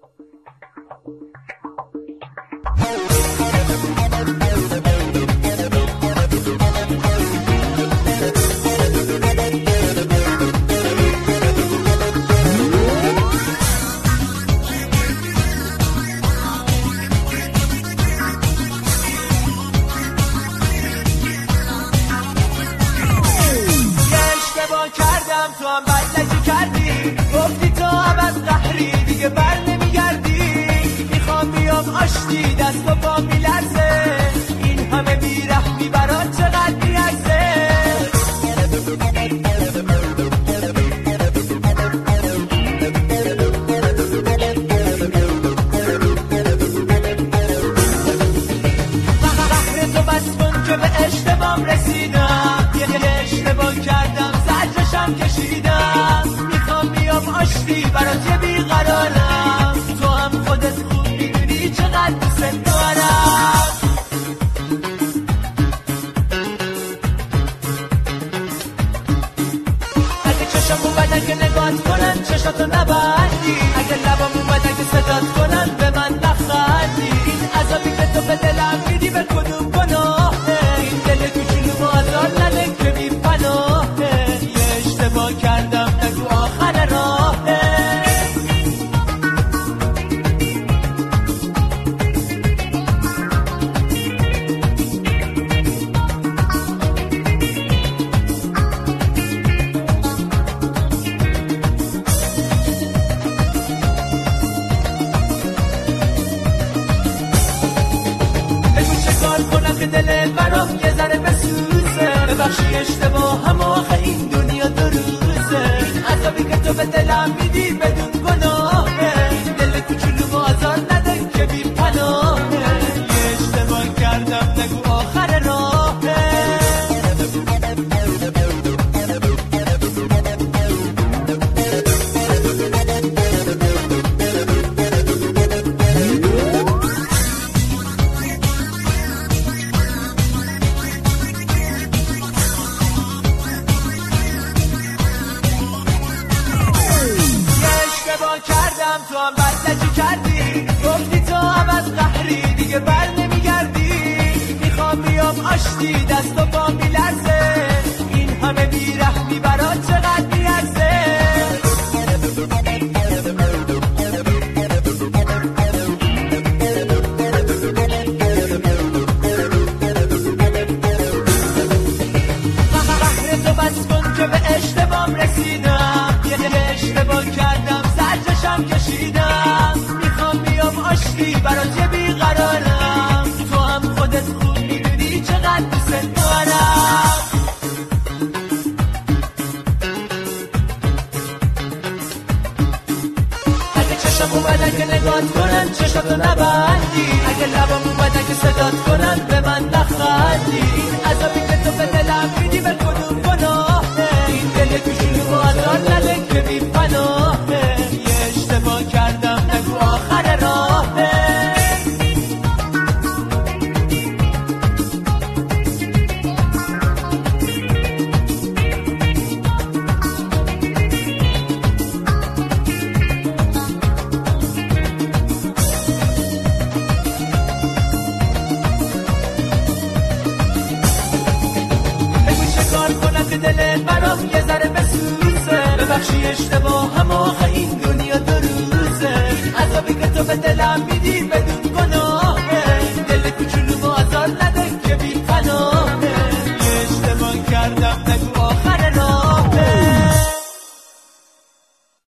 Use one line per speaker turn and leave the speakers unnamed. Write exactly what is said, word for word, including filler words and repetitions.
تو هم بدلکی کردی، گفتی تو هم از قهری دیگه بر نمیگردی. میخوام بیام آشتی دست و پا میلرزه، این همه بیرحمی برات چقدر میرزه. قهر تو بس کن که به اشتبام رسیدم، یه اشتباه کردم زجرشم کشیدم. میخوام بیام آشتی برات یه بیقرارم، تو هم خودت خوب میدونی چقدر دوست دارم. اگه چشم اومدن که نگات کنن چشاتو نبندی، اگه لبام اومدن که صدات کنن به من نخندی. این عذابی که تو به دلم میدی به کدوم گناهه؟ این دل کوچولو آزار نده که بی پناهه. یه اشتباه کردم نگو آخر راهه. دل برام یه ذره بسوزه، ببخشی اشتباه هم آخه این دنیا دو روزه. این عذابی که تو به دلم میدی بدون گناهه، دل کوچولو آزار نده که بی پناهه. یه اشتباه کردم نگو آخر راهه. کردم تو هم بدلکی کردی، گفتی تو هم از قهری دیگه بر نمیگردی. میخوام بیام آشتی دست و پا میلرزه، این همه بیرحمی برات چقدر میرزه. قهر تو بس کن که به اشتبام رسیدم، یه اشتباه کردم زجرشم کشیدم. میخوام بیام آشتی برات یه بیقرارم، تو هم خودت خوب میدونی چقدر دوست دارم. اگه چشم اومدن که نگات کنن چشاتو نبندی، اگه لبام اومدن که صدات کنن به من نخندی. این عذابی که تو به دلم میدی به کدوم گناهه؟ این دل کوچولو آزار نده که بی پناهه. یه اشتباه کردم نگو آخر راهه. دل برام یه ذره بسوزه، ببخشی اشتباه هم آخه این دنیا دو روزه. این عذابی که تو به دلم میدی بدون گناه